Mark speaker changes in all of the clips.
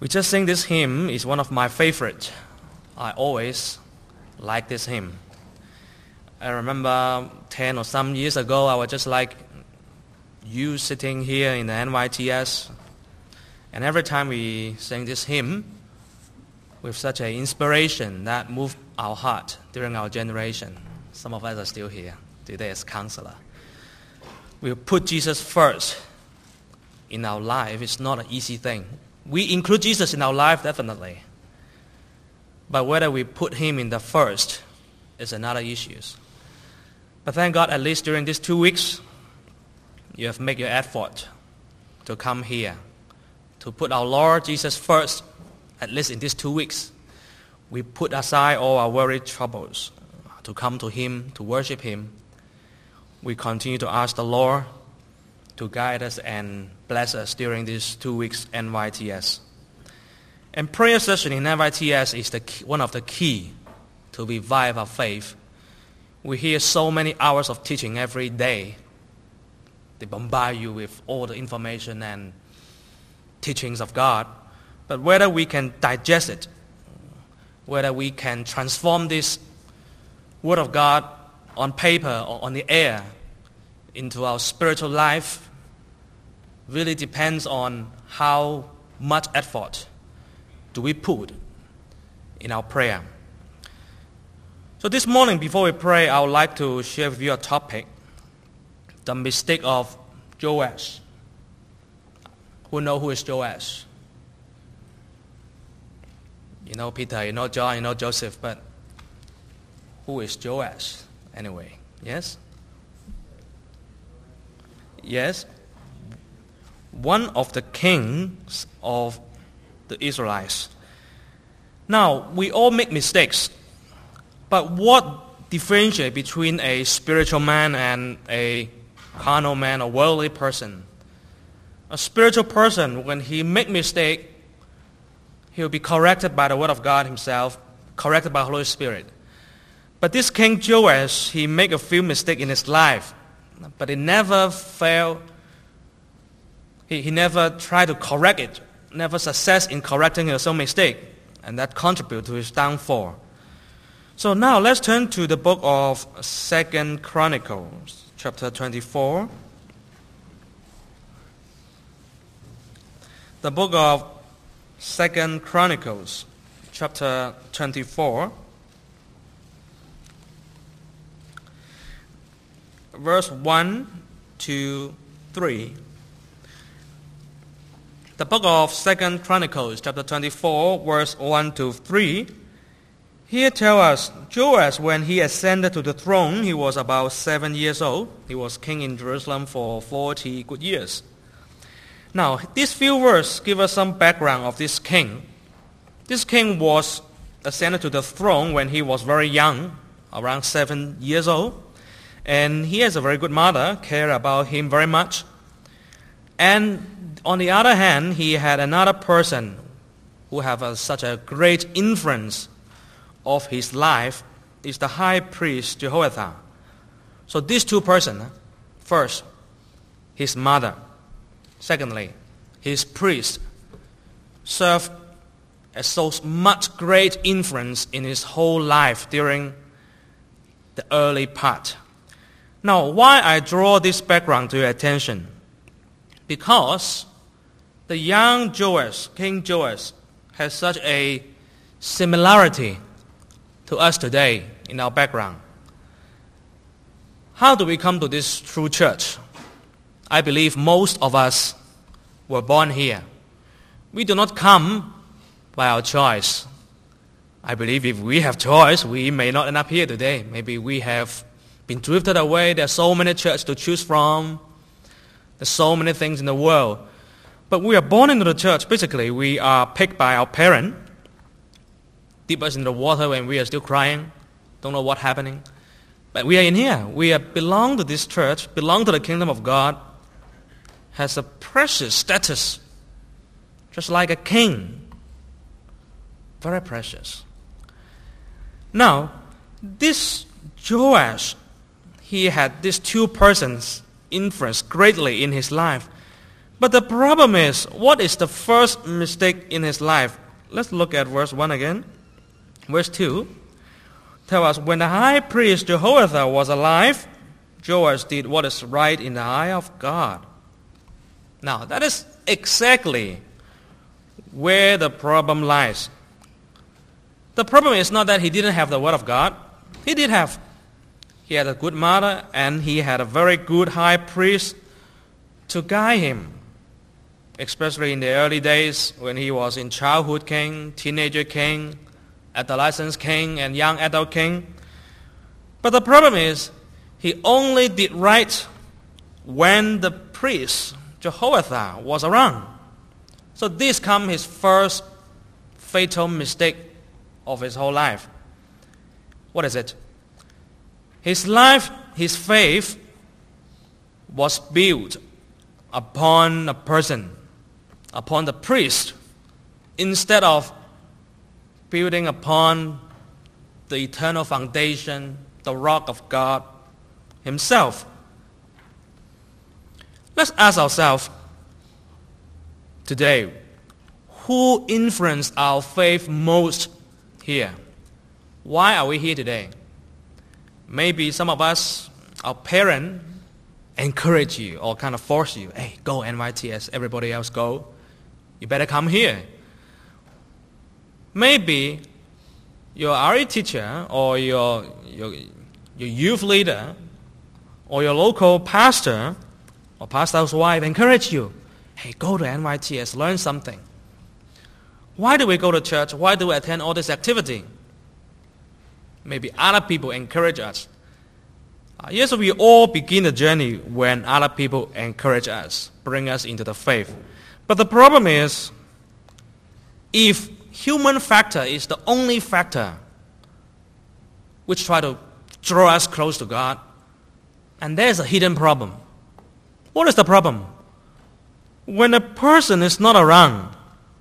Speaker 1: We just sing this hymn. It's one of my favorite. I always like this hymn. I remember 10 or some years ago, I was just like you sitting here in the NYTS. And every time we sing this hymn, with such an inspiration that moved our heart during our generation. Some of us are still here today as counselor. We put Jesus first in our life. It's not an easy thing. We include Jesus in our life, definitely. But whether we put him in the first is another issue. But thank God, at least during these 2 weeks, you have made your effort to come here, to put our Lord Jesus first. At least in these 2 weeks, we put aside all our worried troubles to come to him, to worship him. We continue to ask the Lord to guide us and bless us during these 2 weeks NYTS. And prayer session in NYTS is one of the key to revive our faith. We hear so many hours of teaching every day. They bombard you with all the information and teachings of God. But whether we can digest it, whether we can transform this Word of God on paper or on the air into our spiritual life really depends on how much effort do we put in our prayer. So this morning, before we pray, I would like to share with you a topic, the mistake of Joash. Who know who is Joash? You know Peter, you know John, you know Joseph, but who is Joash anyway? Yes? Yes? One of the kings of the Israelites. Now, we all make mistakes, but what differentiates between a spiritual man and a carnal man or worldly person? A spiritual person, when he makes mistake, he'll be corrected by the Word of God himself, corrected by the Holy Spirit. But this King Joash, he made a few mistakes in his life, but he never failed. He never tried to correct it, never success in correcting his own mistake, and that contributed to his downfall. So now let's turn to the book of 2 Chronicles, chapter 24. The book of 2 Chronicles, chapter 24, verse 1 to 3. The book of 2 Chronicles, chapter 24, verse 1 to 3. Here tell us, Joash, when he ascended to the throne, he was about 7 years old. He was king in Jerusalem for 40 good years. Now, these few verses give us some background of this king. This king was ascended to the throne when he was very young, around 7 years old. And he has a very good mother, cared about him very much. And on the other hand, he had another person who have such a great influence of his life, is the high priest Jehoiakim. So these two persons, first, his mother. Secondly, his priest served as so much great influence in his whole life during the early part. Now, why I draw this background to your attention? Because the young Joash, King Joash, has such a similarity to us today in our background. How do we come to this true church? I believe most of us were born here. We do not come by our choice. I believe if we have choice, we may not end up here today. Maybe we have been drifted away. There are so many churches to choose from. There's so many things in the world. But we are born into the church. Basically, we are picked by our parent, dip us in the water when we are still crying, don't know what's happening. But we are in here. We belong to this church, belong to the kingdom of God, has a precious status, just like a king. Very precious. Now, this Joash, he had these two persons influence greatly in his life. But the problem is, what is the first mistake in his life? Let's look at verse 1 again. Verse 2 tells us, when the high priest Jehoiada was alive, Joash did what is right in the eye of God. Now, that is exactly where the problem lies. The problem is not that he didn't have the word of God. He did have. He had a good mother, and he had a very good high priest to guide him, especially in the early days when he was in childhood king, teenager king, adolescent king, and young adult king. But the problem is, he only did right when the priest, Jehoiada, was around. So this comes his first fatal mistake of his whole life. What is it? His life, his faith, was built upon a person, upon the priest, instead of building upon the eternal foundation, the rock of God himself. Let's ask ourselves today, who influenced our faith most here? Why are we here today? Maybe some of us, our parents, encourage you or kind of force you. Hey, go NYTS, everybody else go. You better come here. Maybe your RE teacher or your youth leader or your local pastor or pastor's wife encourage you. Hey, go to NYTS, learn something. Why do we go to church? Why do we attend all this activity? Maybe other people encourage us. Yes, we all begin the journey when other people encourage us, bring us into the faith. But the problem is, if human factor is the only factor which try to draw us close to God, and there's a hidden problem. What is the problem? When a person is not around,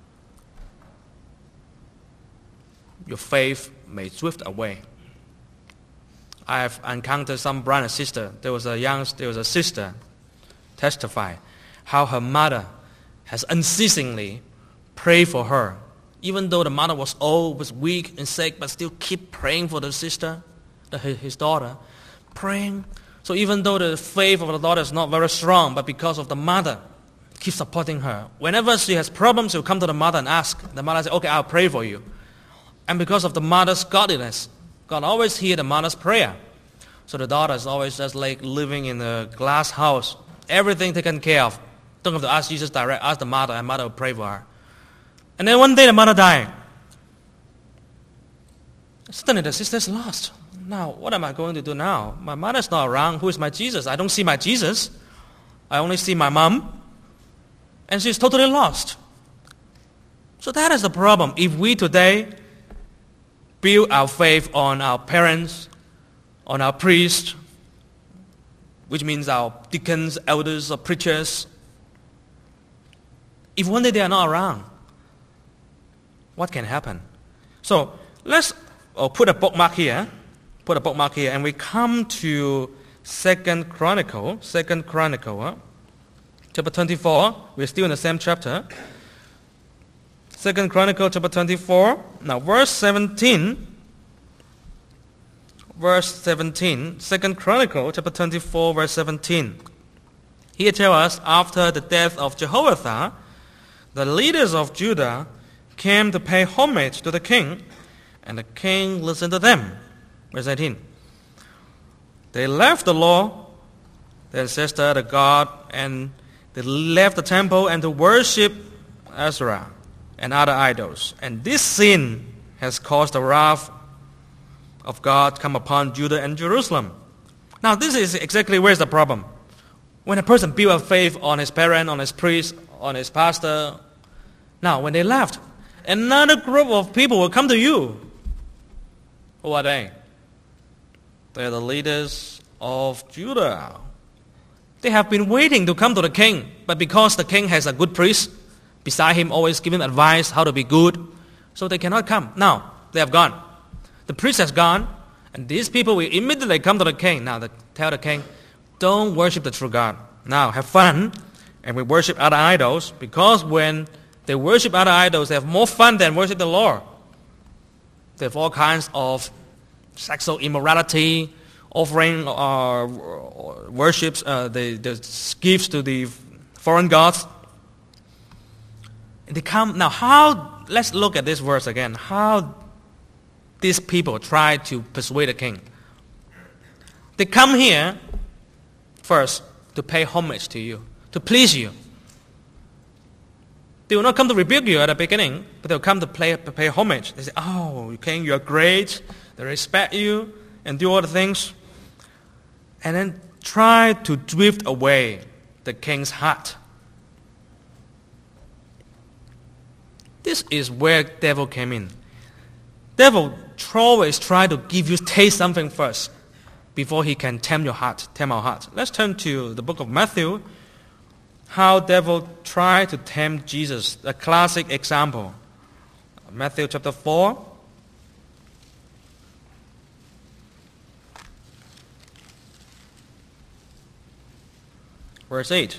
Speaker 1: your faith may drift away. I have encountered some brother and sister. There was a sister testify how her mother has unceasingly prayed for her. Even though the mother was old, was weak and sick, but still keep praying for the sister, his daughter, praying. So even though the faith of the daughter is not very strong, but because of the mother, keep supporting her. Whenever she has problems, she'll come to the mother and ask. The mother says, okay, I'll pray for you. And because of the mother's godliness, God always hears the mother's prayer. So the daughter is always just like living in a glass house. Everything taken care of. Don't have to ask Jesus direct. Ask the mother, and mother will pray for her. And then one day the mother died. Suddenly the sister is lost. Now, what am I going to do now? My mother's not around. Who is my Jesus? I don't see my Jesus. I only see my mom. And she's totally lost. So that is the problem. If we today build our faith on our parents, on our priests, which means our deacons, elders, or preachers, if one day they are not around, what can happen? So let's put a bookmark here. Put a bookmark here, and we come to 2 Chronicle, chapter 24. We're still in the same chapter. 2 Chronicle, chapter 24. Now, verse 17. 2 Chronicle, chapter 24, verse 17. Here tells us, after the death of Jehoiada, the leaders of Judah came to pay homage to the king, and the king listened to them. Verse 18. They left the law, their ancestor, the God, and they left the temple and to worship Asherah and other idols. And this sin has caused the wrath of God come upon Judah and Jerusalem. Now, this is exactly where's the problem. When a person builds a faith on his parent, on his priest, on his pastor, now when they left, another group of people will come to you. Who are they? They are the leaders of Judah. They have been waiting to come to the king, but because the king has a good priest beside him, always giving advice how to be good, so they cannot come. Now, they have gone. The priest has gone, and these people will immediately come to the king. Now, they tell the king, don't worship the true God. Now, have fun, and we worship other idols, because when they worship other idols, they have more fun than worship the Lord. They have all kinds of sexual immorality, offering worships, the gifts to the foreign gods. And they come now. Let's look at this verse again. How these people try to persuade the king. They come here first to pay homage to you, to please you. They will not come to rebuke you at the beginning, but they will come to pay homage. They say, "Oh, king, you are great." They respect you and do all the things. And then try to drift away the king's heart. This is where devil came in. Devil always try to give you taste something first before he can tempt your heart, tempt our heart. Let's turn to the book of Matthew. How devil tried to tempt Jesus, a classic example. Matthew chapter 4. Verse 8.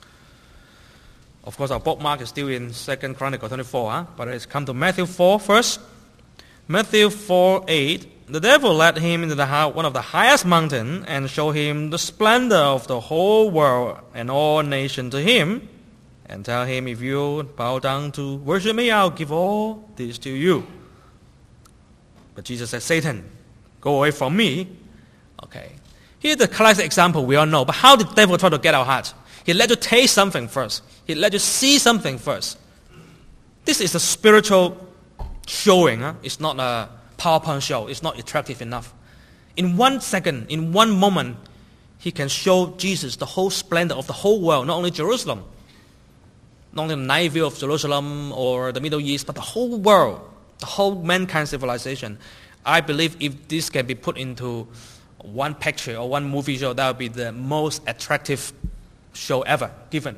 Speaker 1: Of course, our bookmark is still in 2 Chronicles 24, but let's come to Matthew 4 first. Matthew 4:8. The devil led him into one of the highest mountains and showed him the splendor of the whole world and all nations to him, and tell him, "If you bow down to worship me, I'll give all this to you." But Jesus said, "Satan, go away from me." Okay. Here's the classic example we all know. But how did the devil try to get our heart? He let you taste something first. He let you see something first. This is a spiritual showing. It's not a PowerPoint show. It's not attractive enough. In 1 second, in one moment, he can show Jesus the whole splendor of the whole world, not only Jerusalem, not only the night view of Jerusalem or the Middle East, but the whole world, the whole mankind civilization. I believe if this can be put into one picture or one movie show, that would be the most attractive show ever given.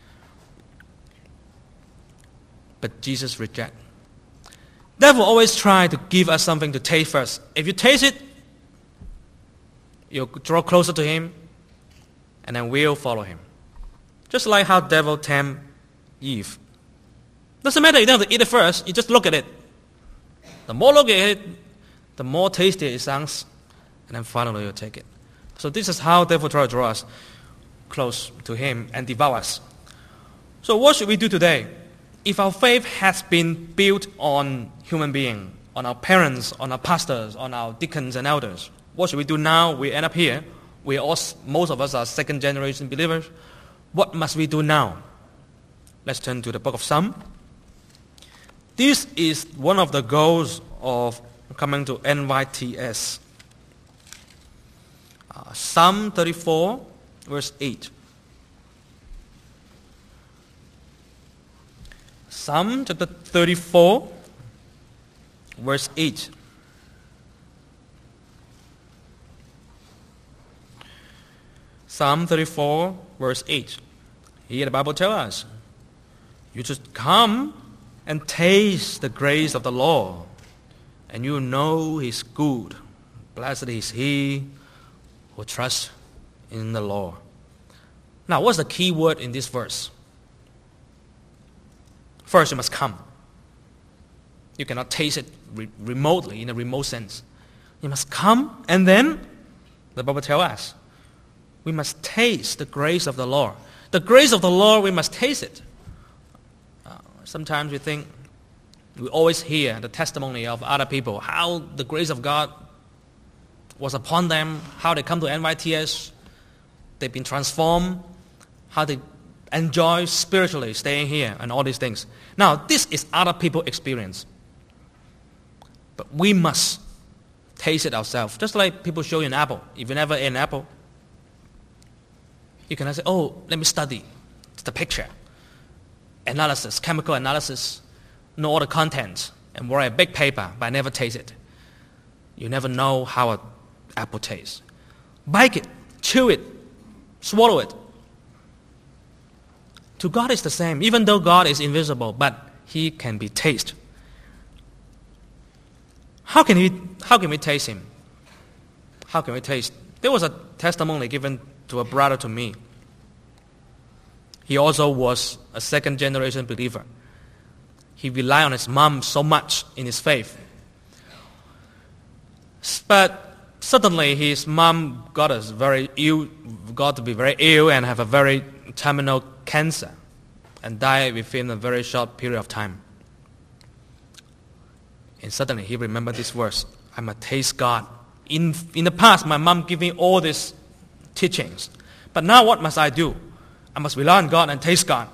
Speaker 1: But Jesus rejected. Devil always try to give us something to taste first. If you taste it, you'll draw closer to him, and then we'll follow him. Just like how devil tempted Eve. Doesn't matter, you don't have to eat it first, you just look at it. The more look at it, the more tasty it sounds, and then finally you'll take it. So this is how devil tries to draw us close to him and devour us. So what should we do today? If our faith has been built on human beings, on our parents, on our pastors, on our deacons and elders, what should we do now? We end up here. Most of us are second generation believers. What must we do now? Let's turn to the book of Psalm. This is one of the goals of coming to NYTS. Psalm 34, verse 8. Psalm chapter 34, verse 8. Psalm 34, verse 8. Here the Bible tells us, "You just come and taste the grace of the Lord, and you know He's good. Blessed is he who trusts in the Lord." Now, what's the key word in this verse? First, you must come. You cannot taste it remotely, in a remote sense. You must come, and then, the Bible tells us, we must taste the grace of the Lord. The grace of the Lord, we must taste it. Sometimes we think, we always hear the testimony of other people, how the grace of God was upon them, how they come to NYTS, they've been transformed, how they enjoy spiritually staying here and all these things. Now, this is other people's experience. But we must taste it ourselves. Just like people show you an apple. If you never ate an apple, you cannot say, "Oh, let me study the picture." Analysis, chemical analysis, know all the contents, and write a big paper, but I never taste it. You never know how an apple tastes. Bite it, chew it, swallow it. To God it's the same. Even though God is invisible, but He can be tasted. How can we taste Him? How can we taste? There was a testimony given to a brother to me. He also was a second-generation believer. He relied on his mom so much in his faith. But suddenly his mom got to be very ill and have a very terminal cancer and died within a very short period of time. And suddenly he remembered this verse, I must taste God. In the past, my mom gave me all these teachings. But now what must I do? I must rely on God and taste God.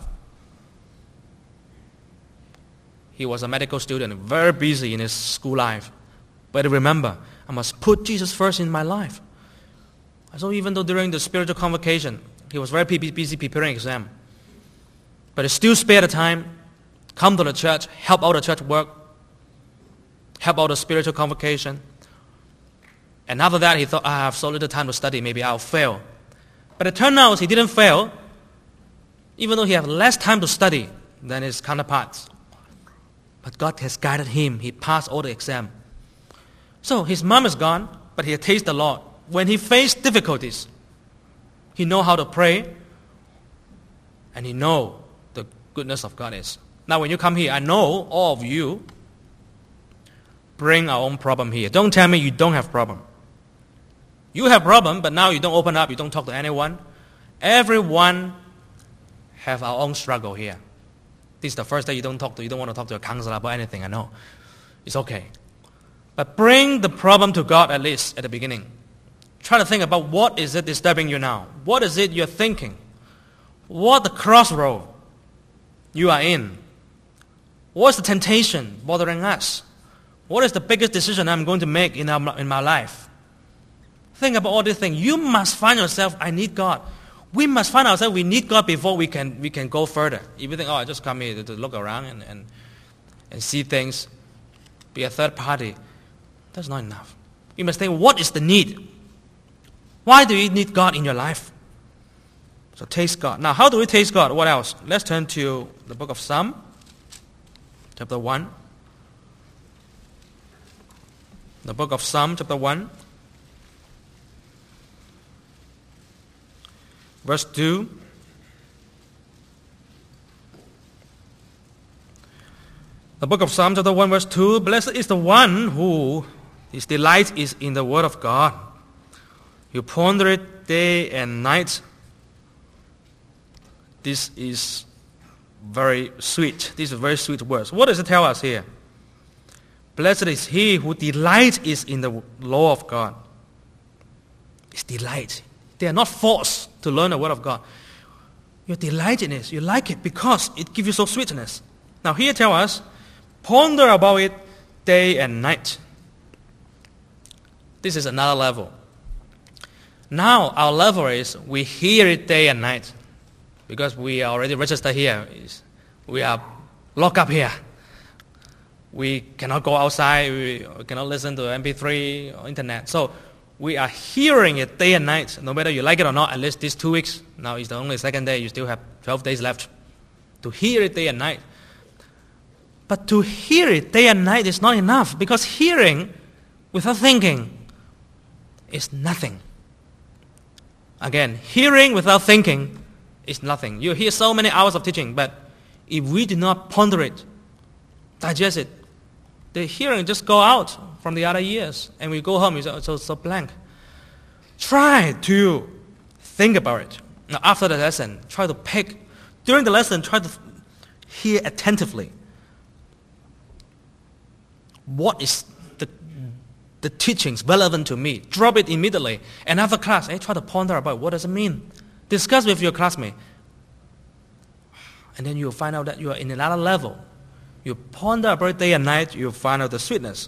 Speaker 1: He was a medical student, very busy in his school life. But remember, I must put Jesus first in my life. So even though during the spiritual convocation, he was very busy preparing exam, but he still spared the time, come to the church, help out the church work, help out the spiritual convocation. And after that, he thought, I have so little time to study, maybe I'll fail. But it turned out he didn't fail, even though he had less time to study than his counterparts. But God has guided him. He passed all the exam. So his mom is gone, but he had tasted the Lord. When he faced difficulties, he know how to pray, and he know the goodness of God is. Now when you come here, I know all of you bring our own problem here. Don't tell me you don't have problem. You have problem, but now you don't open up, you don't talk to anyone. Everyone have our own struggle here. This is the first day you don't want to talk to a counselor about anything, I know. It's okay. But bring the problem to God at least at the beginning. Try to think about what is it disturbing you now. What is it you're thinking? What the crossroad you are in? What's the temptation bothering us? What is the biggest decision I'm going to make in my life? Think about all these things. You must find yourself, I need God. We must find ourselves, we need God before we can go further. If you think, I just come here to look around and see things, be a third party, that's not enough. You must think, what is the need? Why do you need God in your life? So taste God. Now, how do we taste God? What else? Let's turn to the book of Psalm, chapter 1. The book of Psalm, chapter 1. Verse 2. The book of Psalm chapter 1 verse 2. Blessed is the one who his delight is in the word of God. You ponder it day and night. This is very sweet. These are very sweet words. What does it tell us here? Blessed is he who delight is in the law of God. It's delight. They are not forced to learn the word of God. You delight in it. You like it because it gives you so sweetness. Now here tell us, ponder about it day and night. This is another level. Now our level is we hear it day and night because we are already registered here. We are locked up here. We cannot go outside. We cannot listen to MP3 or internet. So we are hearing it day and night, no matter you like it or not, at least these 2 weeks. Now it's the only second day. You still have 12 days left to hear it day and night. But to hear it day and night is not enough because hearing without thinking is nothing. Again, hearing without thinking is nothing. You hear so many hours of teaching, but if we do not ponder it, digest it, the hearing just go out from the other ears, and we go home, it's so blank. Try to think about it. Now, after the lesson, try to pick. During the lesson, try to hear attentively. What is the teachings relevant to me? Drop it immediately. And after class, try to ponder about what does it mean. Discuss with your classmate. And then you'll find out that you are in another level. You ponder about it day and night, you'll find out the sweetness.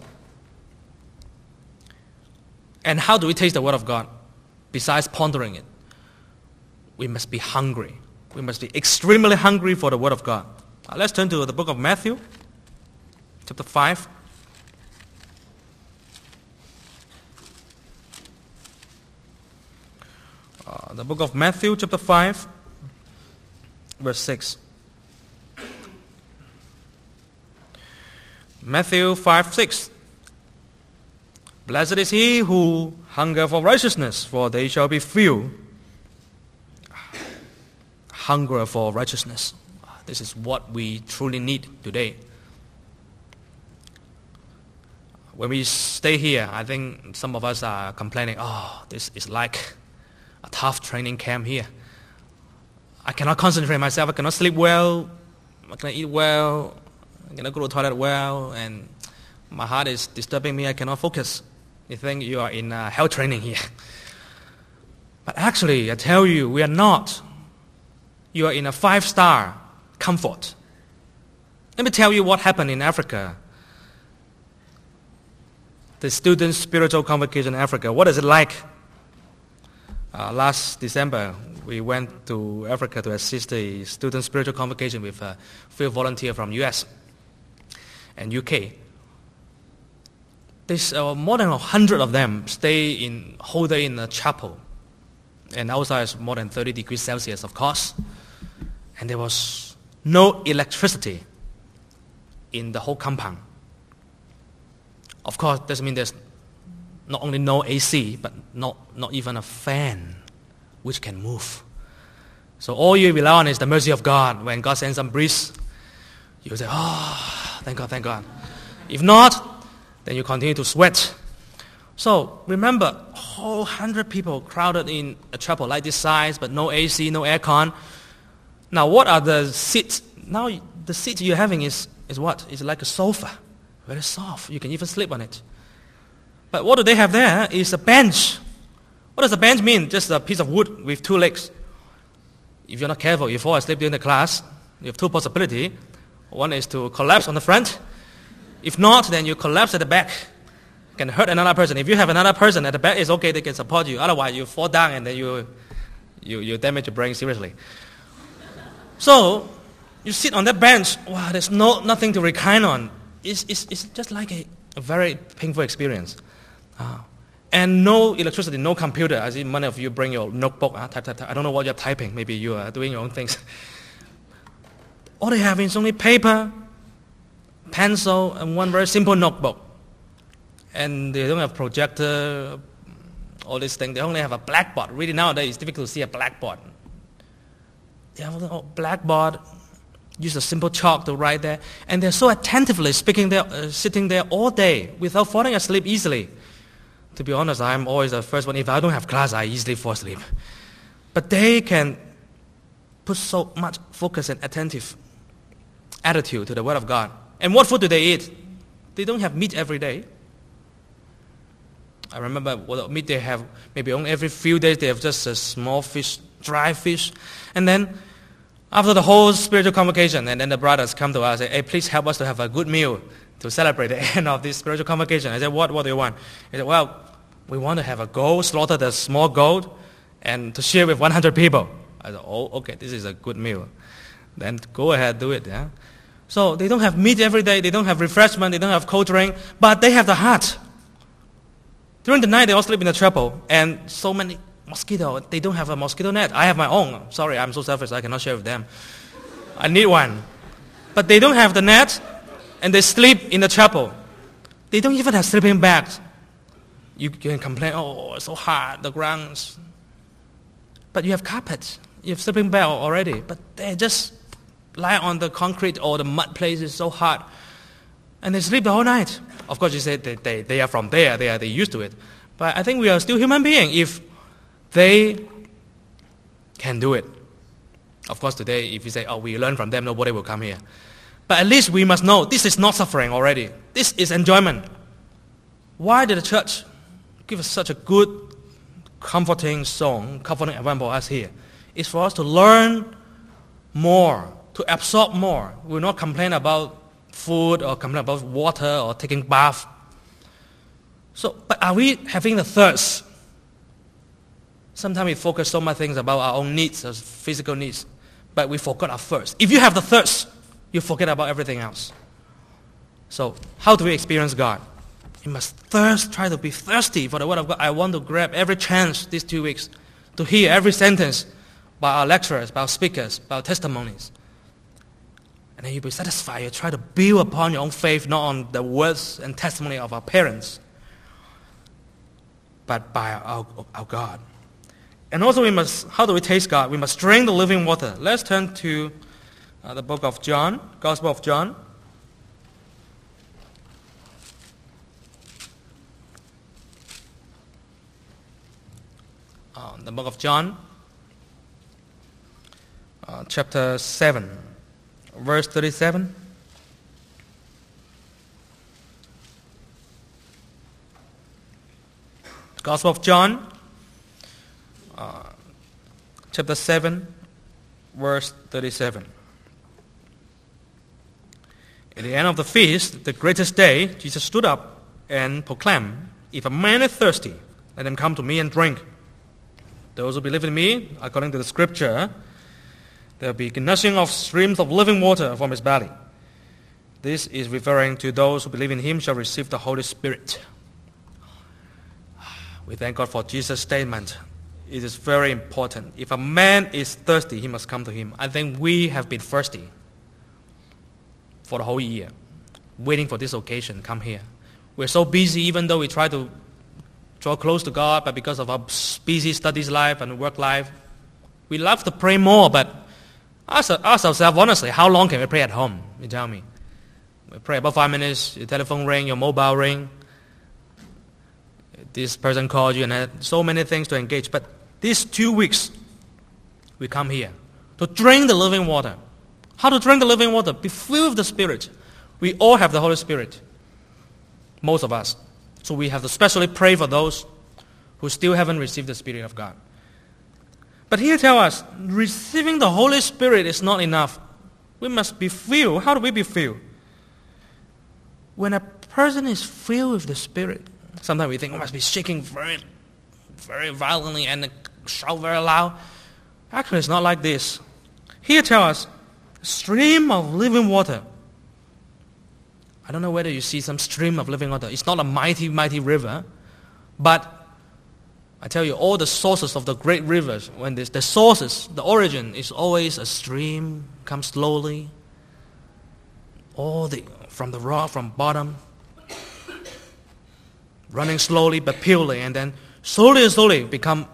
Speaker 1: And how do we taste the word of God? Besides pondering it, we must be hungry. We must be extremely hungry for the word of God. Let's turn to the book of Matthew, chapter 5. The book of Matthew, chapter 5, verse 6. Matthew 5, 6. Blessed is he who hunger for righteousness, for they shall be filled. hunger for righteousness. This is what we truly need today. When we stay here, I think some of us are complaining, this is like a tough training camp here. I cannot concentrate myself, I cannot sleep well, I cannot eat well, I cannot go to the toilet well, and my heart is disturbing me, I cannot focus. You think you are in hell training here. But actually, I tell you, we are not. You are in a 5-star comfort. Let me tell you what happened in Africa. The Student Spiritual Convocation in Africa. What is it like? Last December, we went to Africa to assist a Student Spiritual Convocation with a few volunteers from US and UK. There's more than 100 of them stay whole day in a chapel. And outside is more than 30 degrees Celsius, of course. And there was no electricity in the whole compound. Of course, doesn't mean there's not only no AC, but not even a fan which can move. So all you rely on is the mercy of God. When God sends some breeze, you say, thank God, thank God. If not, then you continue to sweat. So remember, whole 100 people crowded in a chapel like this size, but no AC, no aircon. Now what are the seats? Now the seat you're having is what? It's like a sofa. Very soft. You can even sleep on it. But what do they have there is a bench. What does a bench mean? Just a piece of wood with 2 legs. If you're not careful, you fall asleep during the class. You have 2 possibilities. One is to collapse on the front. If not, then you collapse at the back. You can hurt another person. If you have another person at the back, it's okay, they can support you. Otherwise, you fall down and then you damage your brain seriously. So, you sit on that bench. Wow, there's nothing to recline on. It's just like a very painful experience. And no electricity, no computer. I see many of you bring your notebook. Type. I don't know what you're typing. Maybe you are doing your own things. All they have is only paper, pencil, and one very simple notebook. And they don't have projector, all these things. They only have a blackboard. Really nowadays, it's difficult to see a blackboard. They have a blackboard. Use a simple chalk to write there, and they're so attentively sitting there all day without falling asleep easily. To be honest, I'm always the first one. If I don't have class, I easily fall asleep. But they can put so much focus and attentive attitude to the Word of God. And what food do they eat? They don't have meat every day. I remember what meat they have. Maybe only every few days they have just a small fish, dry fish, and then after the whole spiritual convocation, and then the brothers come to us and say, hey, please help us to have a good meal to celebrate the end of this spiritual convocation. I said, what do you want? He said, well, we want to have a goat, slaughter the small goat, and to share with 100 people. I said, okay, this is a good meal. Then go ahead, do it. Yeah. So they don't have meat every day, they don't have refreshment, they don't have cold drink, but they have the heart. During the night, they all sleep in the chapel, and so many mosquito. They don't have a mosquito net. I have my own. Sorry, I'm so selfish. I cannot share with them. I need one. But they don't have the net, and they sleep in the chapel. They don't even have sleeping bags. You can complain, it's so hard, the grounds. But you have carpets. You have sleeping bag already. But they just lie on the concrete or the mud places so hard. And they sleep the whole night. Of course, you say they are from there. They used to it. But I think we are still human beings. If they can do it. Of course, today, if you say, we learn from them, nobody will come here. But at least we must know this is not suffering already. This is enjoyment. Why did the church give us such a good, comforting song, comforting example us here? It's for us to learn more, to absorb more. We will not complain about food or complain about water or taking bath. So, but are we having the thirst? Sometimes we focus so much things about our own needs, our physical needs, but we forgot our thirst. If you have the thirst, you forget about everything else. So, how do we experience God? You must try to be thirsty for the Word of God. I want to grab every chance these 2 weeks to hear every sentence by our lecturers, by our speakers, by our testimonies. And then you'll be satisfied. You try to build upon your own faith, not on the words and testimony of our parents, but by our God. And also how do we taste God? We must drink the living water. Let's turn to the book of John, Gospel of John. The book of John, chapter 7, verse 37. Gospel of John, chapter 7, verse 37. At the end of the feast, the greatest day, Jesus stood up and proclaimed, "If a man is thirsty, let him come to me and drink. Those who believe in me, according to the scripture, there will be gushing of streams of living water from his belly." This is referring to those who believe in him shall receive the Holy Spirit. We thank God for Jesus' statement. It is very important. If a man is thirsty, he must come to him. I think we have been thirsty for the whole year, waiting for this occasion. Come here. We're so busy, even though we try to draw close to God, but because of our busy studies life and work life, we love to pray more, but ask ourselves honestly, how long can we pray at home? You tell me. We pray about 5 minutes, your telephone ring, your mobile ring, this person called you, and so many things to engage. But these 2 weeks, we come here to drink the living water. How to drink the living water? Be filled with the Spirit. We all have the Holy Spirit, most of us. So we have to specially pray for those who still haven't received the Spirit of God. But here tell us, receiving the Holy Spirit is not enough. We must be filled. How do we be filled? When a person is filled with the Spirit, sometimes we think, must be shaking very, very violently and shout very loud. Actually, it's not like this. Here tell us, stream of living water. I don't know whether you see some stream of living water. It's not a mighty, mighty river, but I tell you, all the sources of the great rivers, when the sources, the origin is always a stream, comes slowly, from the rock, from bottom, running slowly but purely, and then slowly and slowly become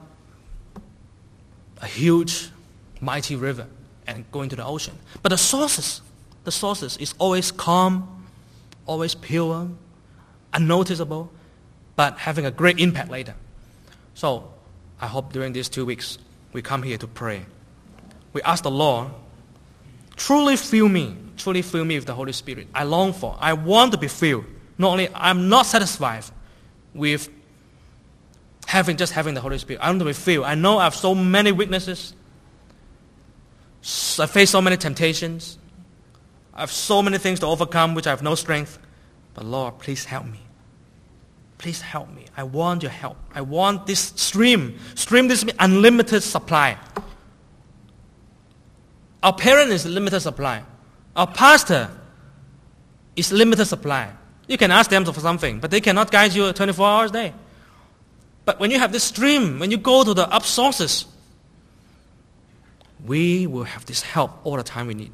Speaker 1: a huge, mighty river and go into the ocean. But the sources is always calm, always pure, unnoticeable, but having a great impact later. So I hope during these 2 weeks we come here to pray. We ask the Lord, truly fill me with the Holy Spirit. I want to be filled. Not only I'm not satisfied with having the Holy Spirit. I want to be filled. I know I have so many weaknesses. I face so many temptations. I have so many things to overcome which I have no strength. But Lord, please help me. Please help me. I want your help. I want this stream. This unlimited supply. Our parent is limited supply. Our pastor is limited supply. You can ask them for something, but they cannot guide you 24 hours a day. But when you have this stream, when you go to the up sources, we will have this help all the time we need.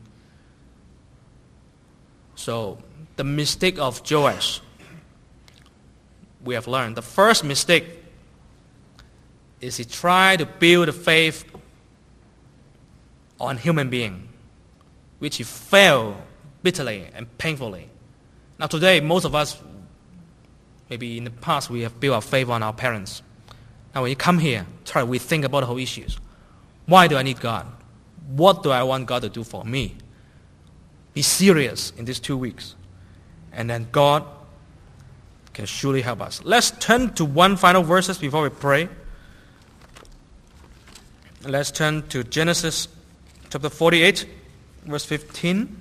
Speaker 1: So, the mistake of Joash, we have learned. The first mistake is he tried to build a faith on human being, which he failed bitterly and painfully. Now today, most of us, maybe in the past, we have built our faith on our parents. Now when you come here, we think about the whole issues. Why do I need God? What do I want God to do for me? Be serious in these 2 weeks. And then God can surely help us. Let's turn to one final verses before we pray. Let's turn to Genesis chapter 48, verse 15.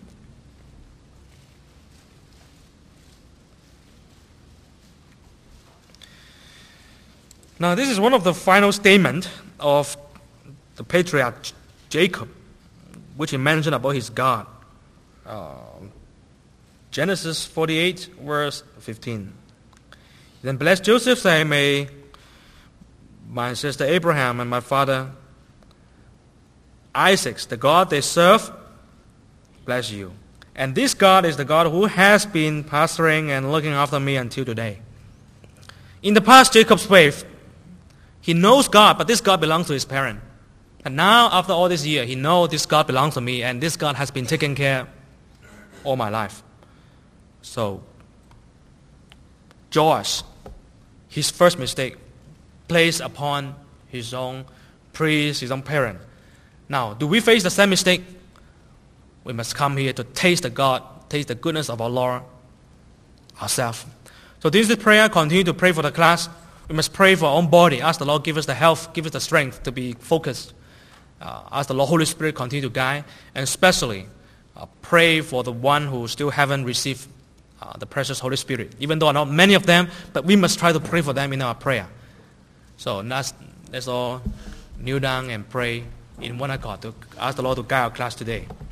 Speaker 1: Now, this is one of the final statements of the patriarch Jacob, which he mentioned about his God. Genesis 48, verse 15. Then blessed Joseph, saying, "May my sister Abraham and my father Isaac, the God they serve, bless you. And this God is the God who has been pastoring and looking after me until today." In the past, Jacob's faith He knows God, but this God belongs to his parent. And now, after all this year, he knows this God belongs to me, and this God has been taking care all my life. So, Joash, his first mistake, placed upon his own priest, his own parent. Now, do we face the same mistake? We must come here to taste the goodness of our Lord ourselves. So this is prayer. Continue to pray for the class. We must pray for our own body. Ask the Lord give us the health, give us the strength to be focused. Ask the Lord Holy Spirit continue to guide, and especially pray for the one who still haven't received the precious Holy Spirit. Even though not many of them, but we must try to pray for them in our prayer. So let's all kneel down and pray in one accord to ask the Lord to guide our class today.